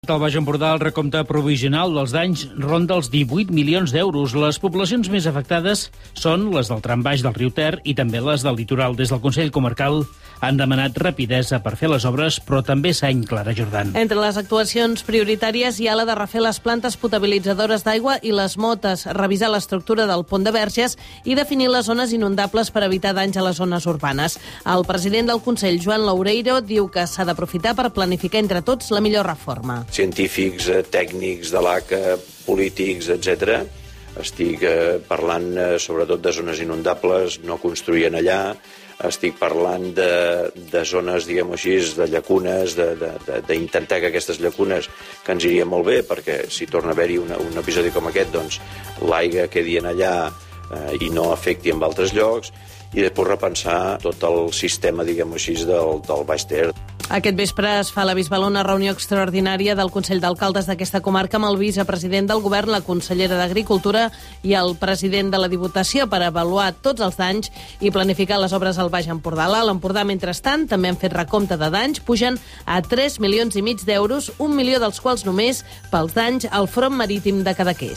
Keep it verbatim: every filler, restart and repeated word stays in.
Al Baix Empordà, el recompte provisional dels danys ronda els divuit milions d'euros. Les poblacions més afectades són les del tram baix del riu Ter i també les del litoral. Des del Consell Comarcal han demanat rapidesa per fer les obres, però també Seny, Clara Jordan. Entre les actuacions prioritàries hi ha la de refer les plantes potabilitzadores d'aigua i les motes, revisar l'estructura del pont de Verges i definir les zones inundables per evitar danys a les zones urbanes. El president del Consell, Joan Loureiro, diu que s'ha d'aprofitar per planificar entre tots la millor reforma. Científics, tècnics de l'A C A, polítics, etcètera. Estic eh, parlant eh, sobretot de zones inundables, no construïen allà. Estic parlant de, de zones, diguem-ho així, de llacunes, d'intentar que aquestes llacunes, que ens iria molt bé, perquè si torna a haver-hi un episodi com aquest, doncs l'aigua quedi en allà eh, i no afecti en altres llocs, i després repensar tot el sistema, diguem-ho així, del, del Baix Ter. Aquest vespre es fa a la Bisbal una reunió extraordinària del Consell d'Alcaldes d'aquesta comarca amb el vicepresident del Govern, la consellera d'Agricultura i el president de la Diputació per avaluar tots els danys i planificar les obres al Baix Empordà. A l'Empordà, mentrestant, també han fet recompte de danys, pugen a tres milions i mig d'euros, un milió dels quals només pels danys al front marítim de Cadaqués.